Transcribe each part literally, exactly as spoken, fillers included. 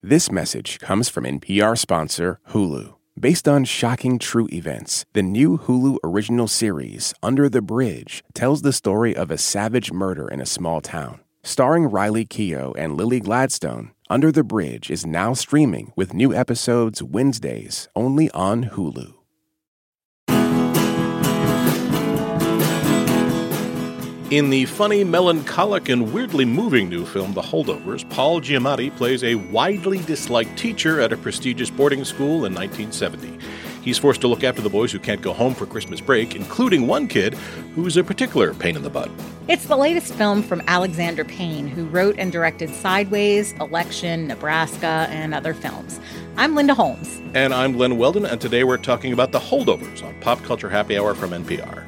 This message comes from N P R sponsor Hulu. Based on shocking true events, the new Hulu original series, Under the Bridge, tells the story of a savage murder in a small town. Starring Riley Keough and Lily Gladstone, Under the Bridge is now streaming with new episodes Wednesdays only on Hulu. In the funny, melancholic, and weirdly moving new film The Holdovers, Paul Giamatti plays a widely disliked teacher at a prestigious boarding school in nineteen seventy. He's forced to look after the boys who can't go home for Christmas break, including one kid who's a particular pain in the butt. It's the latest film from Alexander Payne, who wrote and directed Sideways, Election, Nebraska, and other films. I'm Linda Holmes. And I'm Glenn Weldon, and today we're talking about The Holdovers on Pop Culture Happy Hour from N P R.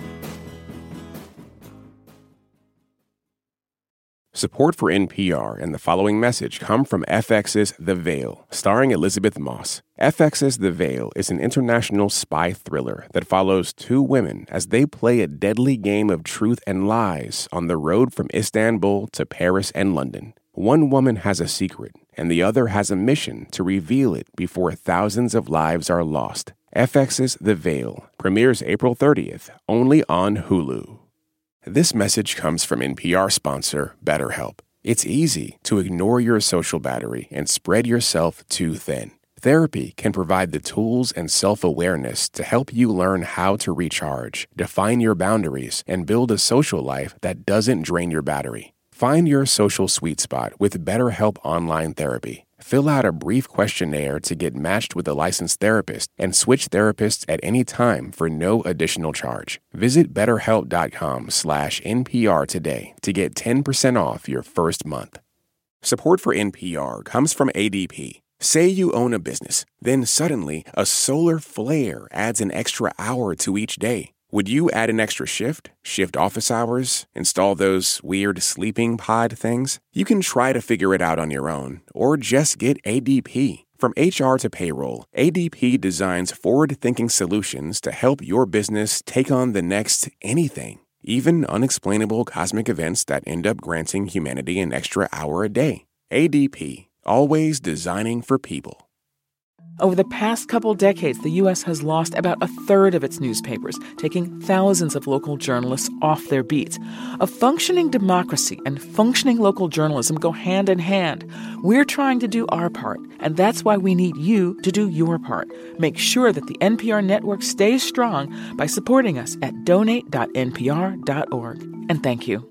Support for N P R and the following message come from F X's The Veil, starring Elizabeth Moss. F X's The Veil is an international spy thriller that follows two women as they play a deadly game of truth and lies on the road from Istanbul to Paris and London. One woman has a secret, and the other has a mission to reveal it before thousands of lives are lost. F X's The Veil premieres April thirtieth, only on Hulu. This message comes from N P R sponsor BetterHelp. It's easy to ignore your social battery and spread yourself too thin. Therapy can provide the tools and self-awareness to help you learn how to recharge, define your boundaries, and build a social life that doesn't drain your battery. Find your social sweet spot with BetterHelp Online Therapy. Fill out a brief questionnaire to get matched with a licensed therapist and switch therapists at any time for no additional charge. Visit betterhelp.com slash NPR today to get ten percent off your first month. Support for N P R comes from A D P. Say you own a business, then suddenly a solar flare adds an extra hour to each day. Would you add an extra shift, shift office hours, install those weird sleeping pod things? You can try to figure it out on your own, or just get A D P. From H R to payroll, A D P designs forward-thinking solutions to help your business take on the next anything, even unexplainable cosmic events that end up granting humanity an extra hour a day. A D P, always designing for people. Over the past couple decades, the U S has lost about a third of its newspapers, taking thousands of local journalists off their beats. A functioning democracy and functioning local journalism go hand in hand. We're trying to do our part, and that's why we need you to do your part. Make sure that the N P R network stays strong by supporting us at donate dot N P R dot org. And thank you.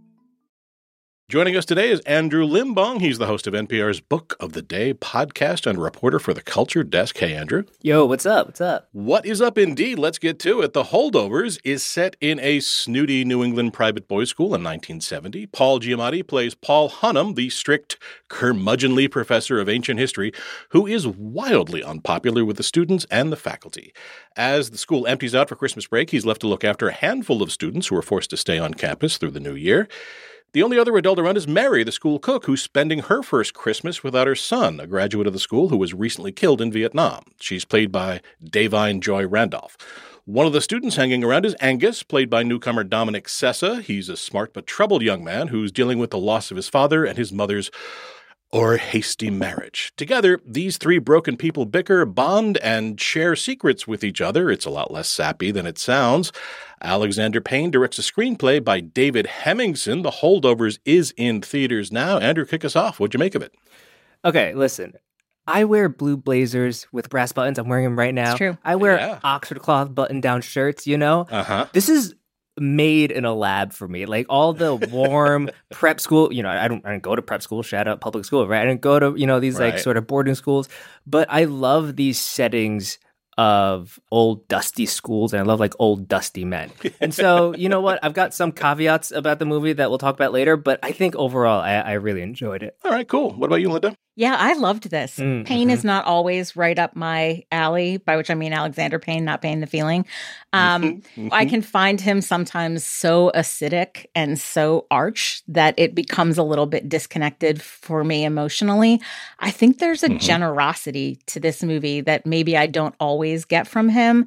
Joining us today is Andrew Limbong. He's the host of N P R's Book of the Day podcast and a reporter for the Culture Desk. Hey, Andrew. Yo, what's up? What's up? What is up indeed? Let's get to it. The Holdovers is set in a snooty New England private boys' school in nineteen seventy. Paul Giamatti plays Paul Hunnam, the strict, curmudgeonly professor of ancient history, who is wildly unpopular with the students and the faculty. As the school empties out for Christmas break, he's left to look after a handful of students who are forced to stay on campus through the new year. The only other adult around is Mary, the school cook, who's spending her first Christmas without her son, a graduate of the school who was recently killed in Vietnam. She's played by Davine Joy Randolph. One of the students hanging around is Angus, played by newcomer Dominic Sessa. He's a smart but troubled young man who's dealing with the loss of his father and his mother's or hasty marriage. Together, these three broken people bicker, bond, and share secrets with each other. It's a lot less sappy than it sounds. Alexander Payne directs a screenplay by David Hemmingson. The Holdovers is in theaters now. Andrew, kick us off. What'd you make of it? Okay, listen. I wear blue blazers with brass buttons. I'm wearing them right now. It's true. I wear Yeah. Oxford cloth button-down shirts, you know? Uh-huh. This is made in a lab for me. Like all the warm prep school, you know, I don't I didn't go to prep school, shout out public school, right? I didn't go to, you know, these like Right. sort of boarding schools, but I love these settings of old dusty schools, and I love like old dusty men. And so, you know what? I've got some caveats about the movie that we'll talk about later, but I think overall I, I really enjoyed it. All right, cool. What about you, Linda? Yeah, I loved this. Mm, Payne mhm. is not always right up my alley, by which I mean Alexander Payne, not Payne the Feeling. Um, I can find him sometimes so acidic and so arch that it becomes a little bit disconnected for me emotionally. I think there's a Mhm. generosity to this movie that maybe I don't always get from him.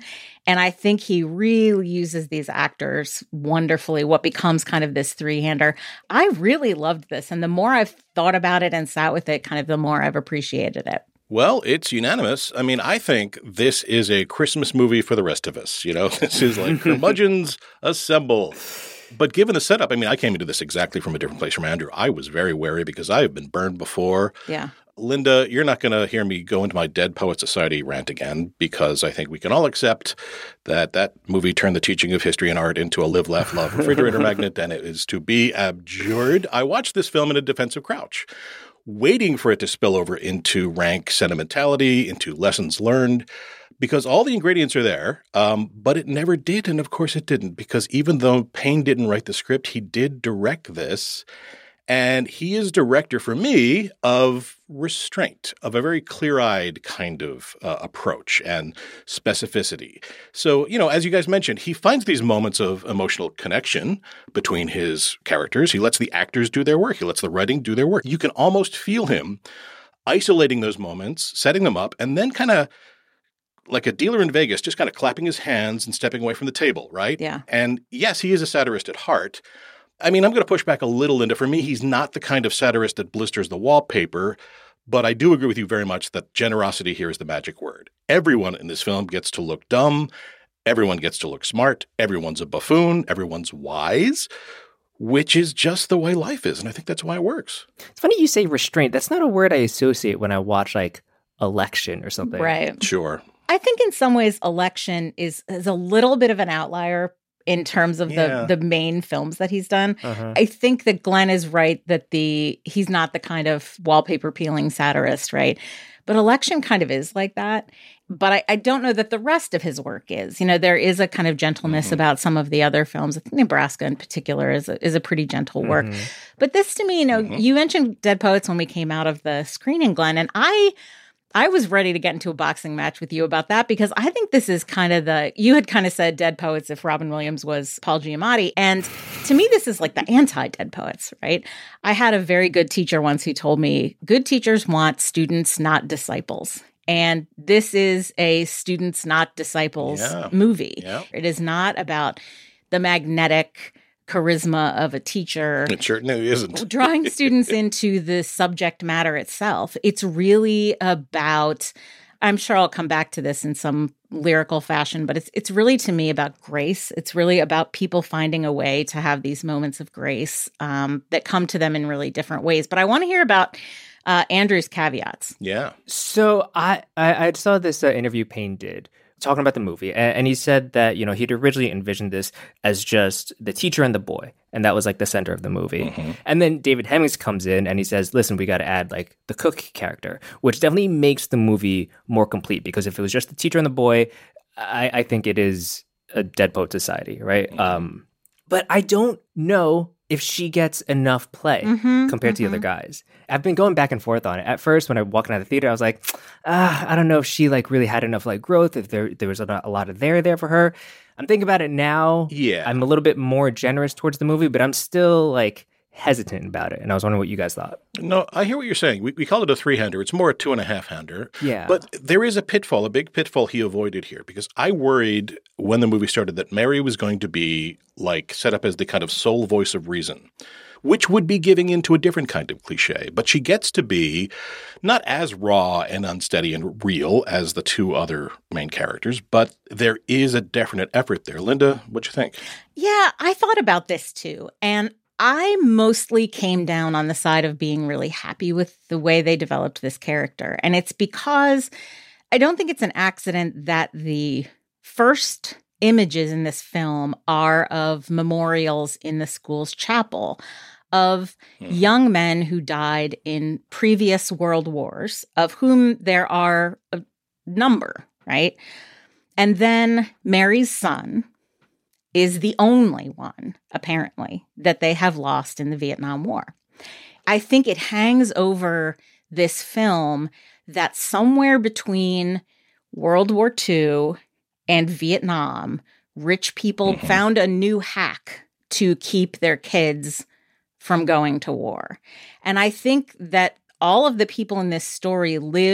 And I think he really uses these actors wonderfully, what becomes kind of this three-hander. I really loved this. And the more I've thought about it and sat with it, kind of the more I've appreciated it. Well, it's unanimous. I mean, I think this is a Christmas movie for the rest of us. You know, this is like curmudgeons assemble. But given the setup, I mean, I came into this exactly from a different place from Andrew. I was very wary because I have been burned before. Yeah. Linda, you're not going to hear me go into my Dead Poet Society rant again because I think we can all accept that that movie turned the teaching of history and art into a live, laugh, love refrigerator magnet, and it is to be abjured. I watched this film in a defensive crouch, waiting for it to spill over into rank sentimentality, into lessons learned, because all the ingredients are there, um, but it never did. And of course it didn't, because even though Payne didn't write the script, he did direct this. And he is director for me of restraint, of a very clear-eyed kind of uh, approach and specificity. So, you know, as you guys mentioned, he finds these moments of emotional connection between his characters. He lets the actors do their work. He lets the writing do their work. You can almost feel him isolating those moments, setting them up, and then kind of like a dealer in Vegas, just kind of clapping his hands and stepping away from the table, right? Yeah. And yes, he is a satirist at heart. I mean, I'm going to push back a little, Linda. For me, he's not the kind of satirist that blisters the wallpaper, but I do agree with you very much that generosity here is the magic word. Everyone in this film gets to look dumb. Everyone gets to look smart. Everyone's a buffoon. Everyone's wise, which is just the way life is. And I think that's why it works. It's funny you say restraint. That's not a word I associate when I watch like Election or something. Right. Sure. I think in some ways Election is, is a little bit of an outlier in terms of Yeah. the the main films that he's done. Uh-huh. I think that Glenn is right that the he's not the kind of wallpaper peeling satirist, right? But Election kind of is like that. But I, I don't know that the rest of his work is. You know, there is a kind of gentleness Mhm. about some of the other films. I think Nebraska in particular is a, is a pretty gentle work. Mhm. But this to me, you know, Mhm. you mentioned Dead Poets when we came out of the screening, Glenn, and I I was ready to get into a boxing match with you about that because I think this is kind of the, you had kind of said Dead Poets if Robin Williams was Paul Giamatti. And to me, this is like the anti-Dead Poets, right? I had a very good teacher once who told me, good teachers want students, not disciples. And this is a students, not disciples Yeah. movie. Yeah. It is not about the magnetic charisma of a teacher It certainly isn't. drawing students into the subject matter itself. It's really about, I'm sure I'll come back to this in some lyrical fashion, but it's it's really to me about grace. It's really about people finding a way to have these moments of grace um, that come to them in really different ways. But I want to hear about uh, Andrew's caveats. Yeah. So I, I, I saw this uh, interview Payne did talking about the movie, and, and he said that, you know, he'd originally envisioned this as just the teacher and the boy, and that was like the center of the movie. Mm-hmm. And then David Hemmings comes in and he says, listen, we got to add like the cook character, which definitely makes the movie more complete, because if it was just the teacher and the boy, I, I think it is a Dead Poet Society, right? Mm-hmm. Um, but I don't know if she gets enough play Mhm, compared to the mhm. other guys. I've been going back and forth on it. At first, when I walked out of the theater, I was like, ah, I don't know if she like really had enough like growth, if there there was a, a lot of there there for her. I'm thinking about it now. Yeah. I'm a little bit more generous towards the movie, but I'm still like hesitant about it. And I was wondering what you guys thought. No, I hear what you're saying. We, we call it a three-hander. It's more a two-and-a-half-hander. Yeah. But there is a pitfall, a big pitfall he avoided here, because I worried when the movie started that Mary was going to be like set up as the kind of sole voice of reason, which would be giving into a different kind of cliche. But she gets to be not as raw and unsteady and real as the two other main characters, but there is a definite effort there. Linda, what you think? Yeah, I thought about this too. And I mostly came down on the side of being really happy with the way they developed this character. And it's because I don't think it's an accident that the first images in this film are of memorials in the school's chapel of young men who died in previous world wars, of whom there are a number, right? And then Mary's son is the only one, apparently, that they have lost in the Vietnam War. I think it hangs over this film that somewhere between World War Two and Vietnam, rich people Mm-hmm. found a new hack to keep their kids from going to war. And I think that all of the people in this story live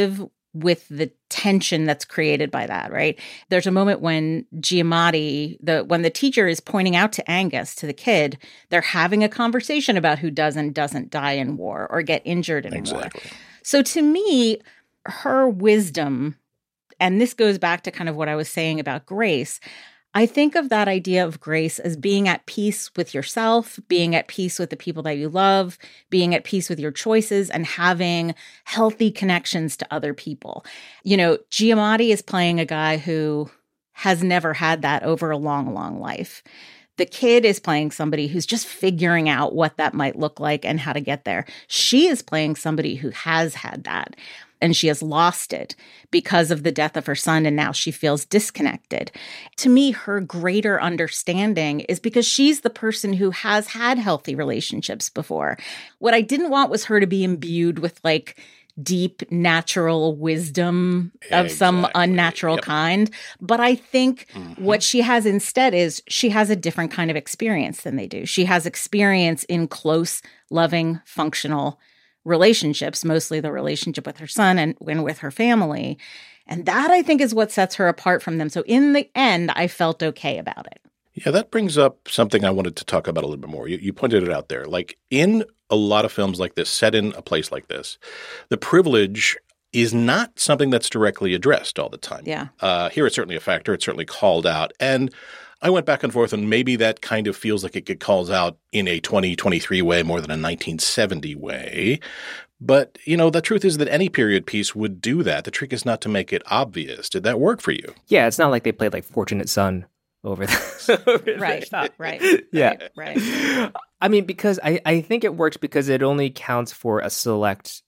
with the tension that's created by that, right? There's a moment when Giamatti, the when the teacher is pointing out to Angus, to the kid, they're having a conversation about who does and doesn't die in war or get injured in Exactly. war. So to me, her wisdom, and this goes back to kind of what I was saying about grace, I think of that idea of grace as being at peace with yourself, being at peace with the people that you love, being at peace with your choices, and having healthy connections to other people. You know, Giamatti is playing a guy who has never had that over a long, long life. The kid is playing somebody who's just figuring out what that might look like and how to get there. She is playing somebody who has had that, and she has lost it because of the death of her son, and now she feels disconnected. To me, her greater understanding is because she's the person who has had healthy relationships before. What I didn't want was her to be imbued with like deep natural wisdom of Exactly. some unnatural Yep. kind. But I think Mhm. what she has instead is she has a different kind of experience than they do. She has experience in close, loving, functional relationships, mostly the relationship with her son and, and with her family. And that, I think, is what sets her apart from them. So in the end, I felt okay about it. Yeah, that brings up something I wanted to talk about a little bit more. You, you pointed it out there. Like in a lot of films like this, set in a place like this, the privilege is not something that's directly addressed all the time. Yeah. Uh, here it's certainly a factor. It's certainly called out. And I went back and forth, and maybe that kind of feels like it get calls out in a twenty twenty-three way more than a nineteen seventy way. But, you know, the truth is that any period piece would do that. The trick is not to make it obvious. Did that work for you? Yeah, it's not like they played like Fortunate Son over the, over the Right, top. right, Yeah. right, right. I mean, because I, I think it works because it only counts for a select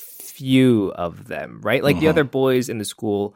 few of them, right? Like the Mhm. other boys in the school,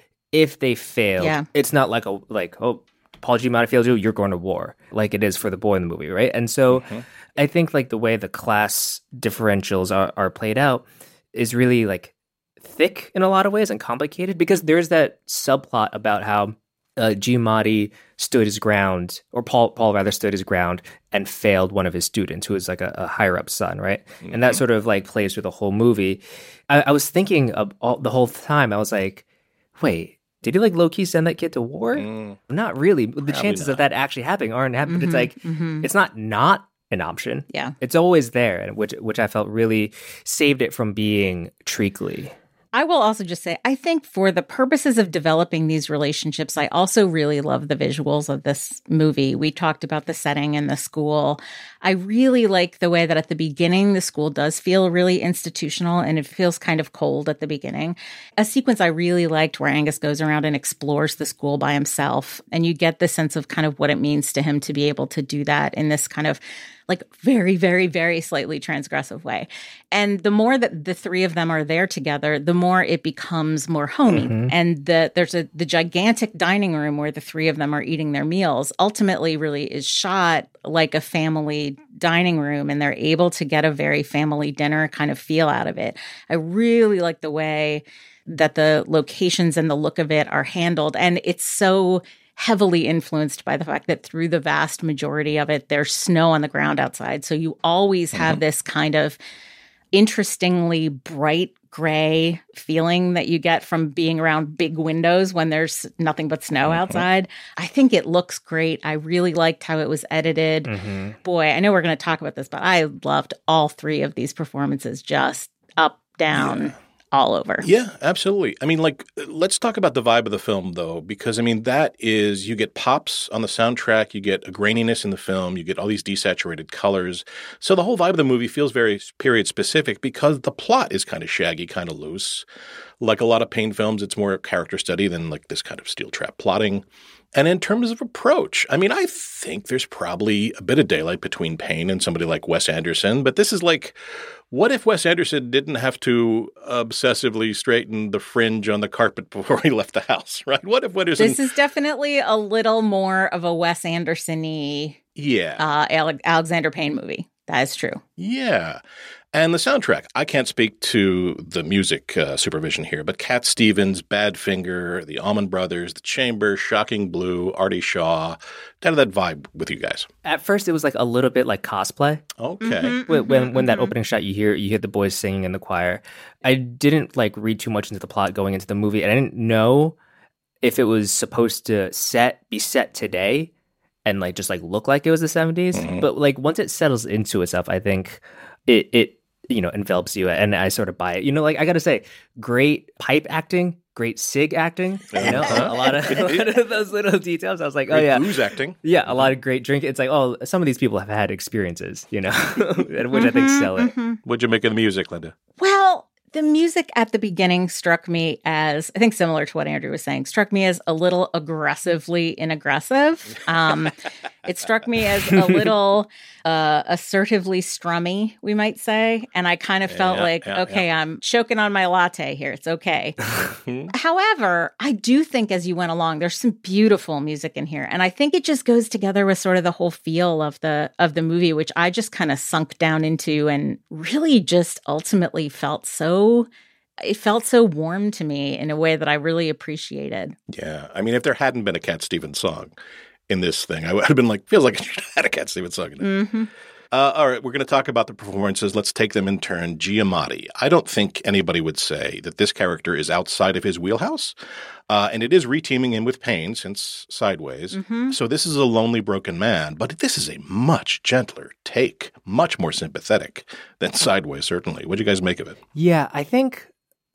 if they fail, Yeah. it's not like a like, oh, Paul Giamatti failed you, you're going to war, like it is for the boy in the movie, right? And so Mhm. I think like the way the class differentials are, are played out is really like thick in a lot of ways and complicated because there's that subplot about how uh, Giamatti stood his ground, or Paul Paul rather stood his ground and failed one of his students, who was like a, a higher up son, right? Mm-hmm. And that sort of like plays through the whole movie. I, I was thinking of all, the whole time, I was like, wait, did he like low key send that kid to war? Mm, not really. The chances not. of that actually happening aren't happening. Mm-hmm, it's like mm-hmm. it's not not an option. Yeah, it's always there, and which which I felt really saved it from being treacly. I will also just say, I think for the purposes of developing these relationships, I also really love the visuals of this movie. We talked about the setting and the school. I really like the way that at the beginning, the school does feel really institutional and it feels kind of cold at the beginning. A sequence I really liked where Angus goes around and explores the school by himself. And you get the sense of kind of what it means to him to be able to do that in this kind of like very, very, very slightly transgressive way. And the more that the three of them are there together, the more it becomes more homey. Mm-hmm. And the, there's a the gigantic dining room where the three of them are eating their meals ultimately really is shot like a family dining room, and they're able to get a very family dinner kind of feel out of it. I really like the way that the locations and the look of it are handled. And it's so heavily influenced by the fact that through the vast majority of it, there's snow on the ground outside. So you always have mm-hmm. this kind of interestingly bright gray feeling that you get from being around big windows when there's nothing but snow mm-hmm. outside. I think it looks great. I really liked how it was edited. Mm-hmm. Boy, I know we're going to talk about this, but I loved all three of these performances, just up, down. Yeah. All over. Yeah, absolutely. I mean, like, let's talk about the vibe of the film, though, because, I mean, that is, you get pops on the soundtrack, you get a graininess in the film, you get all these desaturated colors. So the whole vibe of the movie feels very period specific because the plot is kind of shaggy, kind of loose. Like a lot of Payne films, it's more character study than like this kind of steel trap plotting. And in terms of approach, I mean, I think there's probably a bit of daylight between Payne and somebody like Wes Anderson, but this is like, what if Wes Anderson didn't have to obsessively straighten the fringe on the carpet before he left the house, right? What if Anderson... This is definitely a little more of a Wes Anderson-y yeah. uh, Alexander Payne movie. That is true. Yeah. And the soundtrack. I can't speak to the music uh, supervision here, but Cat Stevens, Badfinger, the Allman Brothers, The Chamber, Shocking Blue, Artie Shaw, kind of that vibe with you guys. At first, it was like a little bit like cosplay. Okay. Mm-hmm, when when, mm-hmm, when that mm-hmm. opening shot, you hear you hear the boys singing in the choir. I didn't like read too much into the plot going into the movie, and I didn't know if it was supposed to set be set today and like just like look like it was the seventies. Mm-hmm. But like once it settles into itself, I think it it you know envelops you, and I sort of buy it. You know, like I got to say, great pipe acting. Great sig acting, you know, a lot of, a lot of those little details. I was like, great oh yeah, booze acting. Yeah, a lot of great drinking. It's like, oh, some of these people have had experiences, you know, which I think sell it. Mm-hmm. What'd you make of the music, Linda? Well, the music at the beginning struck me as, I think similar to what Andrew was saying, struck me as a little aggressively inaggressive. Um, it struck me as a little uh, assertively strummy, we might say. And I kind of felt yeah, like, yeah, okay, yeah. I'm choking on my latte here. It's okay. However, I do think as you went along, there's some beautiful music in here. And I think it just goes together with sort of the whole feel of the of the movie, which I just kind of sunk down into and really just ultimately felt so it felt so warm to me in a way that I really appreciated. Yeah. I mean, if there hadn't been a Cat Stevens song in this thing, I would have been like, feels like I should have had a Cat Stevens song in it. Mm-hmm. Uh, all right, we're going to talk about the performances. Let's take them in turn. Giamatti. I don't think anybody would say that this character is outside of his wheelhouse. Uh, and it is reteaming him with Payne since Sideways. Mm-hmm. So this is a lonely, broken man. But this is a much gentler take, much more sympathetic than Sideways, certainly. What do you guys make of it? Yeah, I think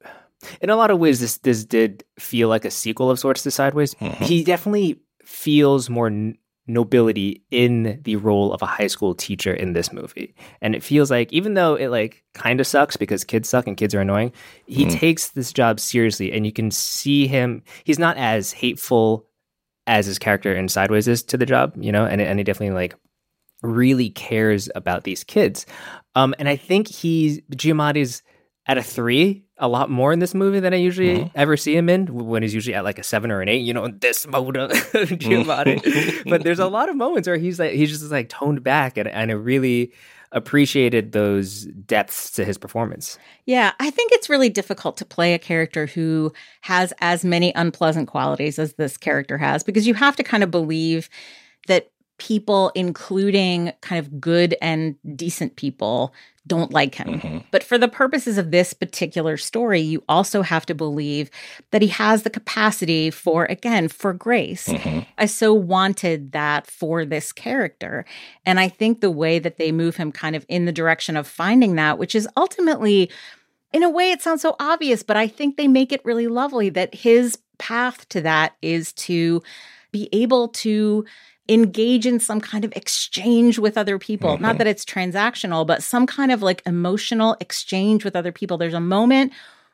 in a lot of ways, this this did feel like a sequel of sorts to Sideways. Mm-hmm. He definitely feels more n- nobility in the role of a high school teacher in this movie. And it feels like, even though it like kind of sucks because kids suck and kids are annoying, he mm. takes this job seriously, and you can see him, he's not as hateful as his character in Sideways is to the job, you know, and, and he definitely like really cares about these kids. Um, and I think he's, Giamatti's at a three a lot more in this movie than I usually mm-hmm. ever see him in, when he's usually at like a seven or an eight, you know, this mode of Giamatti. But there's a lot of moments where he's like, he's just like toned back, and, and I really appreciated those depths to his performance. Yeah, I think it's really difficult to play a character who has as many unpleasant qualities as this character has, because you have to kind of believe that people, including kind of good and decent people, don't like him. Mm-hmm. But for the purposes of this particular story, you also have to believe that he has the capacity for, again, for grace. Mm-hmm. I so wanted that for this character. And I think the way that they move him kind of in the direction of finding that, which is ultimately, in a way, it sounds so obvious, but I think they make it really lovely that his path to that is to be able to engage in some kind of exchange with other people. Mm-hmm. Not that it's transactional, but some kind of like emotional exchange with other people. There's a moment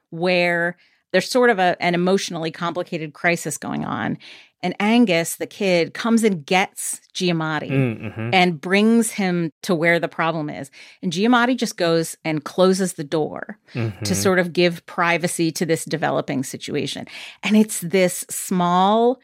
where there's sort of a, an emotionally complicated crisis going on. And Angus, the kid, comes and gets Giamatti mm-hmm. and brings him to where the problem is. And Giamatti just goes and closes the door mm-hmm. to sort of give privacy to this developing situation. And it's this small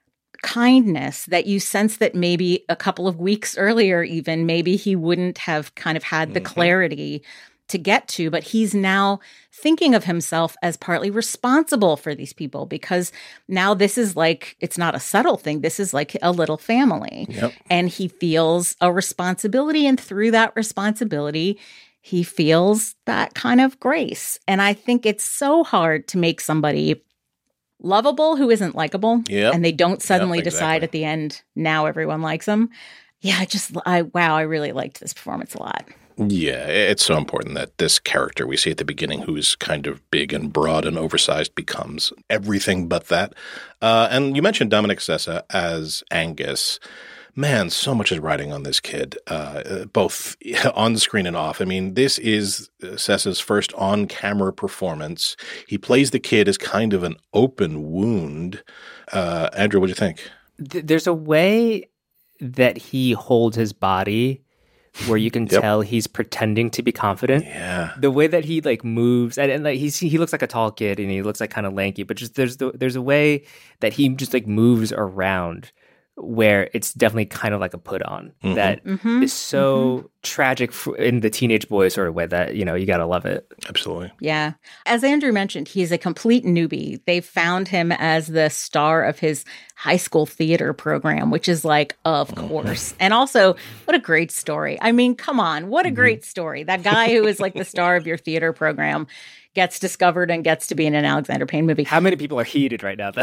kindness that you sense that maybe a couple of weeks earlier, even maybe he wouldn't have kind of had the mm-hmm. clarity to get to, but he's now thinking of himself as partly responsible for these people, because now this is like, it's not a subtle thing. This is like a little family. Yep. And he feels a responsibility. And through that responsibility, he feels that kind of grace. And I think it's so hard to make somebody lovable who isn't likable, yep. and they don't suddenly yep, exactly. decide at the end, now everyone likes them. Yeah, I just, I wow, I really liked this performance a lot. Yeah, it's so important that this character we see at the beginning, who's kind of big and broad and oversized, becomes everything but that. Uh, and you mentioned Dominic Sessa as Angus. Man, so much is riding on this kid, uh, both on screen and off. I mean, this is Sessa's first on-camera performance. He plays the kid as kind of an open wound. Uh, Andrew, what do you think? There's a way that he holds his body where you can yep. tell he's pretending to be confident. Yeah. The way that he like moves, and, and like he's he looks like a tall kid, and he looks like kind of lanky, but just there's the, there's a way that he just like moves around where it's definitely kind of like a put on mm-hmm. that mm-hmm. is so mm-hmm. tragic in the teenage boy sort of way that, you know, you got to love it. Absolutely. Yeah. As Andrew mentioned, he's a complete newbie. They found him as the star of his high school theater program, which is like, of mm-hmm. course. And also, what a great story. I mean, come on, what a mm-hmm. great story. That guy who is like the star of your theater program gets discovered and gets to be in an Alexander Payne movie. How many people are heated right now, though?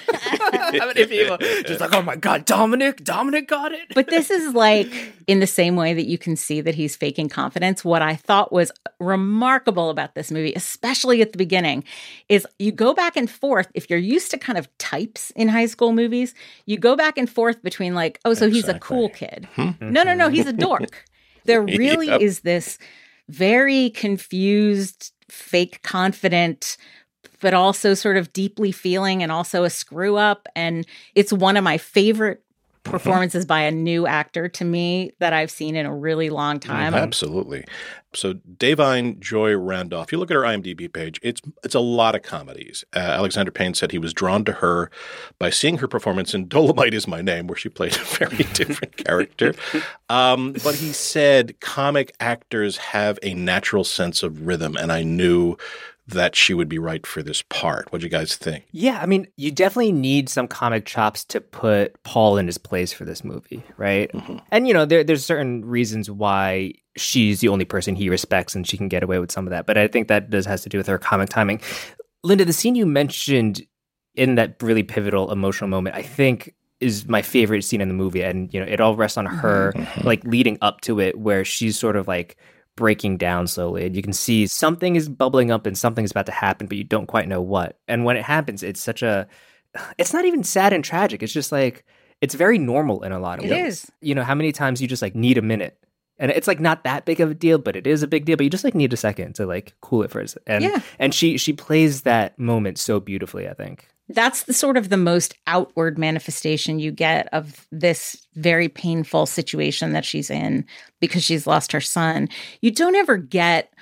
How many people just like, oh my God, Dominic, Dominic got it? But this is like, in the same way that you can see that he's faking confidence, what I thought was remarkable about this movie, especially at the beginning, is you go back and forth. If you're used to kind of types in high school movies, you go back and forth between like, oh, so exactly. he's a cool kid. Mm-hmm. No, no, no, he's a dork. There really yep. is this very confused, fake confident, but also sort of deeply feeling and also a screw up. And it's one of my favorite performances by a new actor to me that I've seen in a really long time. Absolutely. So Da'Vine Joy Randolph, you look at her IMDb page, it's it's a lot of comedies. Uh, Alexander Payne said he was drawn to her by seeing her performance in Dolomite Is My Name, where she played a very different character. Um, but he said comic actors have a natural sense of rhythm, and I knew that she would be right for this part. What do you guys think? Yeah, I mean, you definitely need some comic chops to put Paul in his place for this movie, right? Mm-hmm. And, you know, there, there's certain reasons why she's the only person he respects and she can get away with some of that. But I think that does has to do with her comic timing. Linda, the scene you mentioned in that really pivotal emotional moment, I think is my favorite scene in the movie. And, you know, it all rests on her, mm-hmm. like leading up to it, where she's sort of like breaking down slowly, and you can see something is bubbling up and something's about to happen, but you don't quite know what. And when it happens, it's such a, it's not even sad and tragic. It's just like, it's very normal in a lot of it ways. It is. You know, how many times you just like need a minute, and it's like not that big of a deal, but it is a big deal, but you just like need a second to like cool it for a second. And, yeah. and she, she plays that moment so beautifully, I think. That's the sort of the most outward manifestation you get of this very painful situation that she's in because she's lost her son. You don't ever get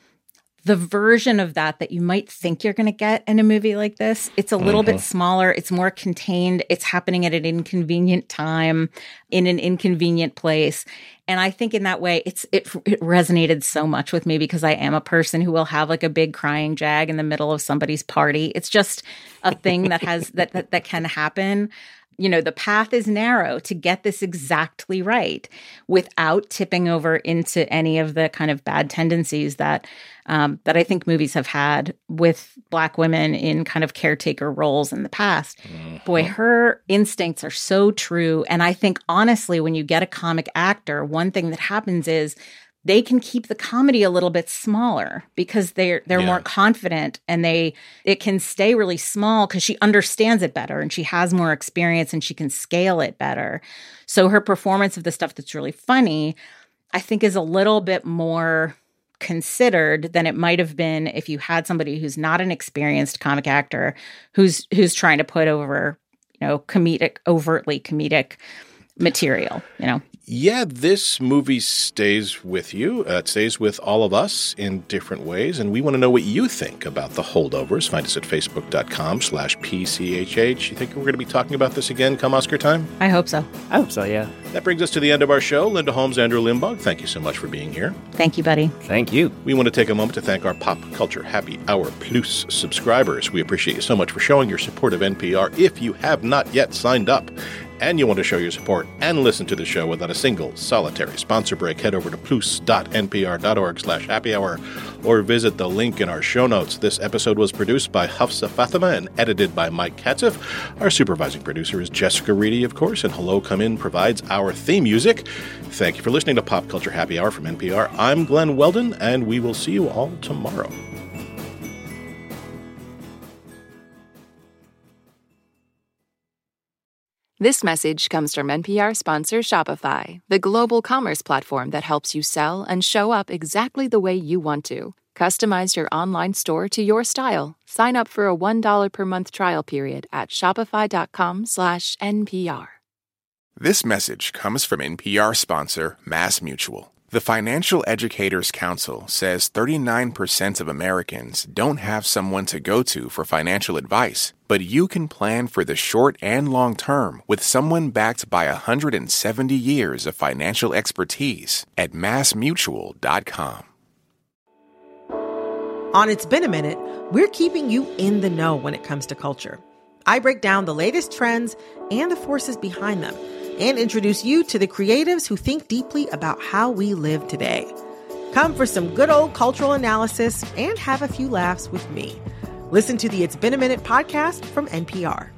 the version of that that you might think you're going to get in a movie like this. It's a little mm-hmm. bit smaller. It's more contained. It's happening at an inconvenient time in an inconvenient place. And I think in that way, it's it, it resonated so much with me because I am a person who will have like a big crying jag in the middle of somebody's party. It's just a thing that has that, that that can happen. You know, the path is narrow to get this exactly right without tipping over into any of the kind of bad tendencies that um, that I think movies have had with Black women in kind of caretaker roles in the past. Mm-hmm. Boy, her instincts are so true. And I think, honestly, when you get a comic actor, one thing that happens is they can keep the comedy a little bit smaller because they're they're yeah. more confident, and they it can stay really small because she understands it better and she has more experience and she can scale it better. So her performance of the stuff that's really funny, I think, is a little bit more considered than it might have been if you had somebody who's not an experienced comic actor who's who's trying to put over, you know, comedic, overtly comedic material, you know. Yeah, this movie stays with you. Uh, it stays with all of us in different ways, and we want to know what you think about The Holdovers. Find us at facebook.com slash PCHH. You think we're going to be talking about this again come Oscar time? I hope so. I hope so, yeah. That brings us to the end of our show. Linda Holmes, Andrew Limbach, thank you so much for being here. Thank you, buddy. Thank you. We want to take a moment to thank our Pop Culture Happy Hour Plus subscribers. We appreciate you so much for showing your support of N P R. If you have not yet signed up, and you want to show your support and listen to the show without a single solitary sponsor break, head over to plus.npr.org slash happy hour or visit the link in our show notes. This episode was produced by Hafsa Fatima and edited by Mike Katzif. Our supervising producer is Jessica Reedy, of course, and Hello Come In provides our theme music. Thank you for listening to Pop Culture Happy Hour from N P R. I'm Glenn Weldon, and we will see you all tomorrow. This message comes from N P R sponsor Shopify, the global commerce platform that helps you sell and show up exactly the way you want to. Customize your online store to your style. Sign up for a one dollar per month trial period at shopify.com slash NPR. This message comes from N P R sponsor MassMutual. The Financial Educators Council says thirty-nine percent of Americans don't have someone to go to for financial advice, but you can plan for the short and long term with someone backed by one hundred seventy years of financial expertise at mass mutual dot com. On It's Been a Minute, we're keeping you in the know when it comes to culture. I break down the latest trends and the forces behind them, and introduce you to the creatives who think deeply about how we live today. Come for some good old cultural analysis and have a few laughs with me. Listen to the It's Been a Minute podcast from N P R.